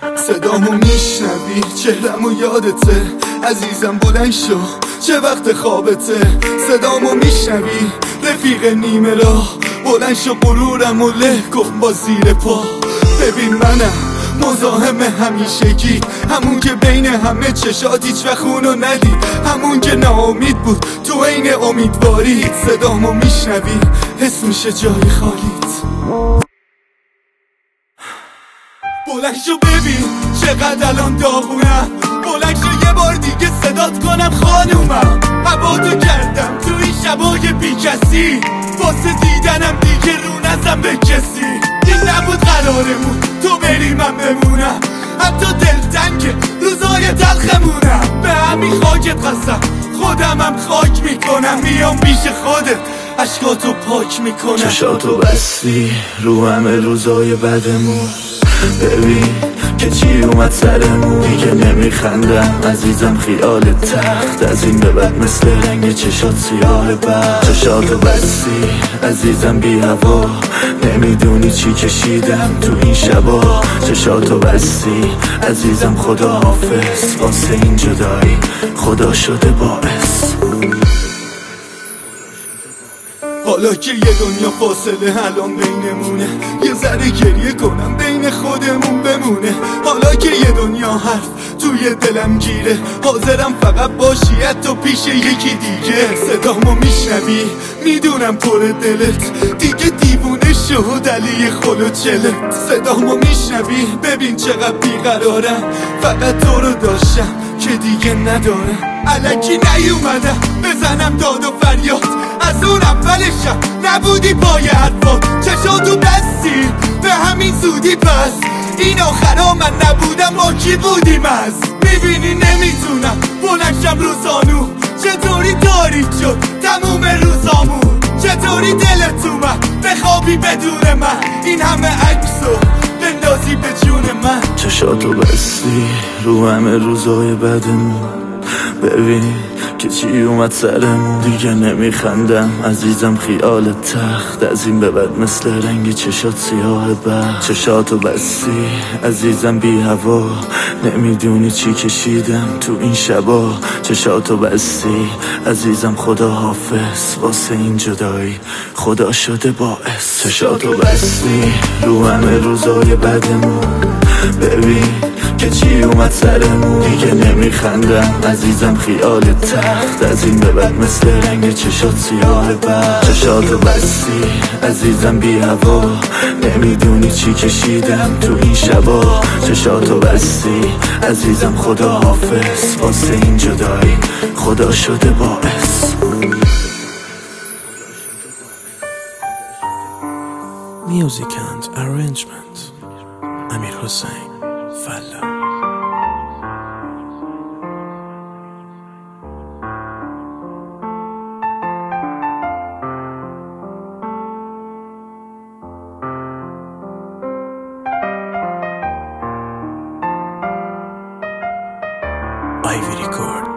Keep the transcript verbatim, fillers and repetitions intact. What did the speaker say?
صدامو میشنوی چهرمو یادته عزیزم بلند شو چه وقت خوابته صدامو میشنوی رفیق نیمه راه بلند شو غرورمو له کن با زیر پا ببین منم مزاحم همیشگی همون که بین همه چشات هیچ وقت خونو ندید همون که ناامید بود تو عین امیدواری صدامو میشنوی حس میشه جای خالیت بلند شو ببین چقدر الان داغونم بلند شو یه بار دیگه صدات کنم خانومم هوا تو کردم تو این شبای بی کسی واسه دیدنم دیگه رو نزم به کسی این نبود قرارمون تو بری من بمونم حتی دلتنگ روزای تلخمونم به همین خاکت قسم خودمم خاک میکنم میام پیش خودت عشقاتو پاک میکنم چشاتو بستی رو همه روزای بدمون ببین که چی اومد سرمون دیگه نمیخندم عزیزم خیال تخت از این به بعد مثل رنگ چشات سیاه بر چشاتو بستی عزیزم بی هوا نمیدونی چی کشیدم تو این شبا چشاتو بستی عزیزم خدا حافظ واسه این جدایی خدا شده باعث حالا که یه دنیا فاصله الان بینمونه یه ذره گریه کنم بین خودمون بمونه حالا که یه دنیا حرف توی دلم گیره حاضرم فقط باشی حتی پیش یکی دیگه صدامو میشنوی میدونم پر دلت دیگه دیوونه شد علی خلو چلت صدامو میشنوی ببین چقدر بیقرارم فقط تو رو داشتم که دیگه ندارم الکی نیومدم بزنم داد و فریاد از اون اولشم نبودی پای حرفات چشاتو بستی به همین زودی پس این آخرا من نبودم با کی بودیم از میبینی نمیتونم بلنشم رو زانو چطوری تاریک شد تموم روزامون چطوری دلت اومد بخوابی بدون من این همه عکسو بندازی به جون من چشاتو بستی رو همه روزای بدمون ببین که چی اومد سرمون دیگه نمیخندم عزیزم خیال تخت از این به بعد مثل رنگ چشات سیاه بر چشاتو بستی عزیزم بی هوا نمیدونی چی کشیدم تو این شبا چشاتو بستی عزیزم خدا حافظ واسه این جدایی خدا شده باعث چشاتو بستی رو همه روزای بدمون ببین که چی اومد سرمون دیگه نمیخندم عزیزم خیال تخت از این به بعد مثل رنگ چشات سیاه بر چشاتو بستی عزیزم بی هوا نمیدونی چی کشیدم تو این شبا چشاتو بستی عزیزم خدا حافظ واسه این جدایی خدا شده باعث Music and arrangement Amir Hossein Falla Ivy Record